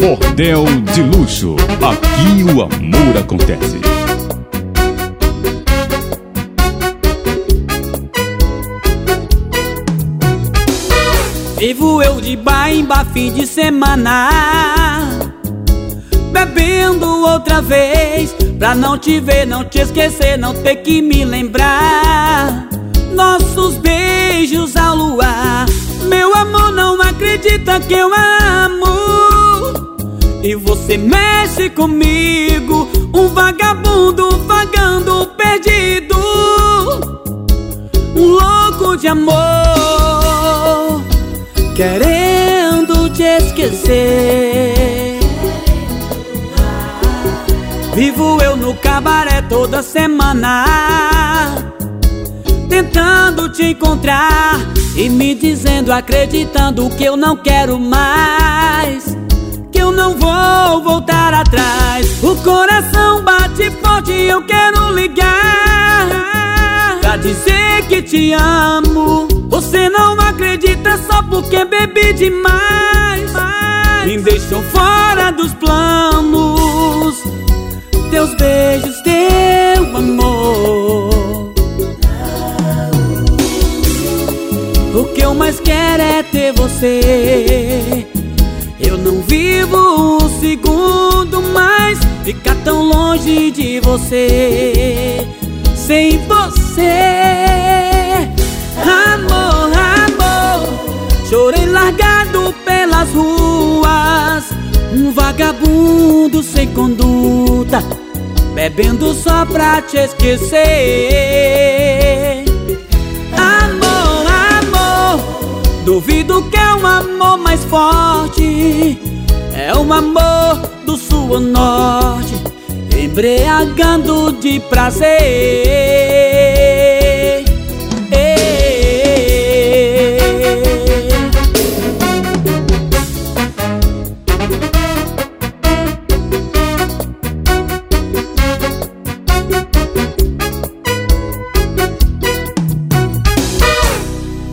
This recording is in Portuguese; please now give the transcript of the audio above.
Bordel de Luxo, aqui o amor acontece. Vivo eu de bar em bar fim de semana, bebendo outra vez, pra não te ver, não te esquecer, não ter que me lembrar. Nossos beijos ao luar, meu amor não acredita que eu amo. E você mexe comigo, um vagabundo vagando perdido, um louco de amor, querendo te esquecer. Vivo eu no cabaré toda semana, tentando te encontrar e me dizendo, acreditando que eu não quero mais, que eu não vou voltar atrás. O coração bate forte e eu quero ligar pra dizer que te amo. Você não acredita só porque bebi demais, me deixou fora dos planos, teus beijos, teu amor. O que eu mais quero é ter você. Eu não vivo um segundo mais, ficar tão longe de você. Sem você, amor, amor, chorei largado pelas ruas, um vagabundo sem conduta, bebendo só pra te esquecer. Amor, amor, duvido que é um amor mais forte, é um amor do sul ao norte, embriagando de prazer.